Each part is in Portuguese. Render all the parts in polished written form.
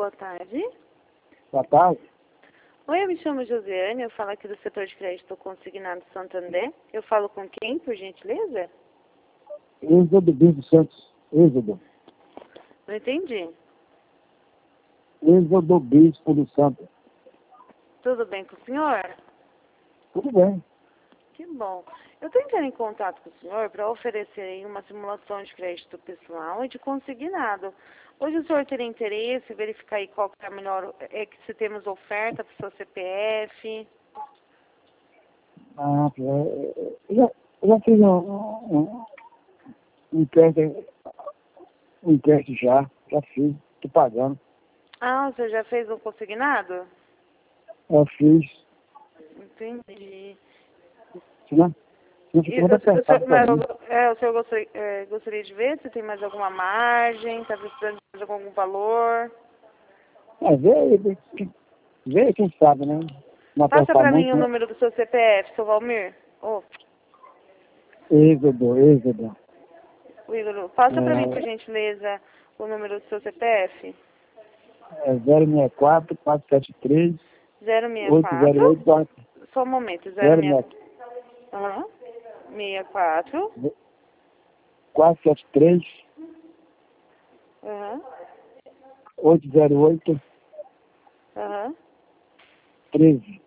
boa tarde. Boa tarde. Oi, eu me chamo Josiane, eu falo aqui do setor de crédito consignado Santander. Eu falo com quem, por gentileza? Êxodo Bispo Santos. Êxodo. Não entendi. Êxodo Bispo do Santos. Tudo bem com o senhor? Tudo bem. Que bom. Eu estou entrando em contato com o senhor para oferecer aí uma simulação de crédito pessoal e de consignado. Hoje o senhor teria interesse em verificar aí qual que é a melhor, que se temos oferta para o seu CPF? Eu já fiz um teste já fiz, estou pagando. Ah, o senhor já fez um consignado? Eu fiz, Entendi. né? Não E ficou muito apertado para mim. o senhor gostaria de ver se tem mais alguma margem, está precisando de mais algum valor? Vê quem sabe, né? Não Passa apertar para mim muito, o né? número do seu CPF, seu Valmir. Ô, Êxodo. o Igor, passa para mim, por gentileza, o número do seu CPF. É 064 473 064, 808 só um momento, 064 aham, 64, 473 aham, 808 aham. 13.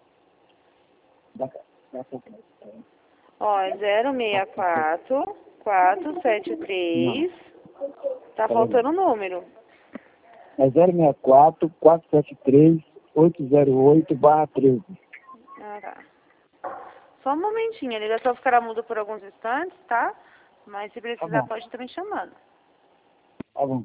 Ó, é 064 Não, 473, tá peraí. faltando o número. É 064 473 808/13. Ah, tá. Só um momentinho, a ligação ficará muda por alguns instantes, tá? Mas se Tá precisar, bom, pode estar me chamando. tá bom.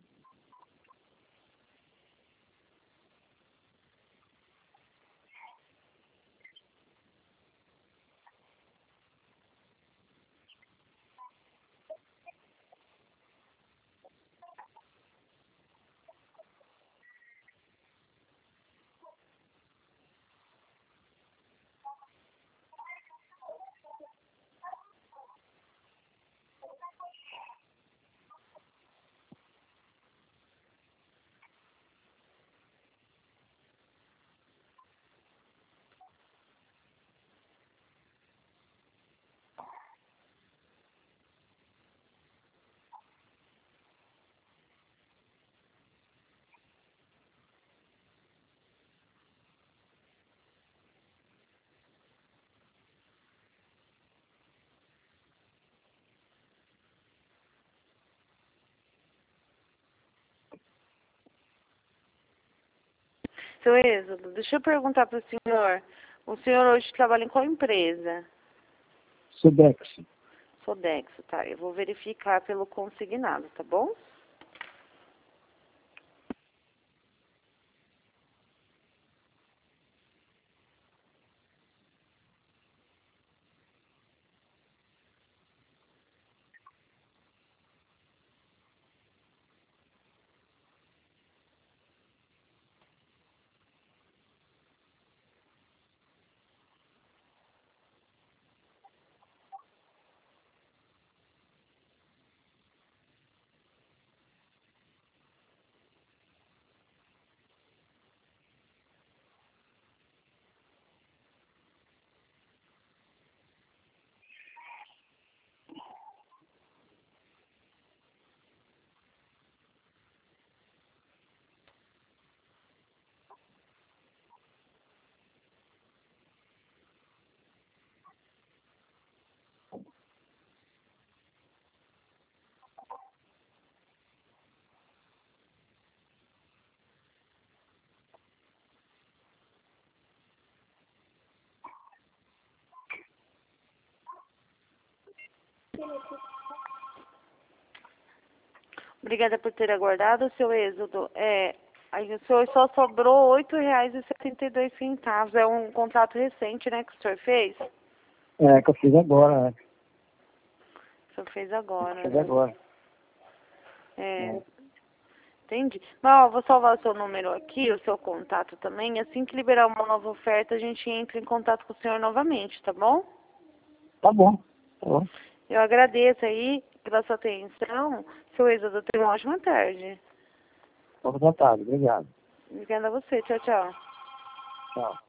Seu Êxodo, deixa eu perguntar para o senhor. O senhor hoje trabalha em qual empresa? Sudex. Sodexo, tá? Eu vou verificar pelo consignado, tá bom? Obrigada por ter aguardado, seu Êxodo. Aí o senhor só sobrou R$ 8,72. É um contrato recente, né, que o senhor fez? Que eu fiz agora, né? O senhor fez agora, Fiz né? agora. É, entendi. Mas, ó, vou salvar o seu número aqui, o seu contato também. Assim que liberar uma nova oferta, a gente entra em contato com o senhor novamente, tá bom? Tá bom. Tá bom. Eu agradeço aí pela sua atenção. Seu Êxodo, tenha uma ótima tarde. Boa tarde. Obrigado. Obrigada a você. Tchau, tchau. Tchau.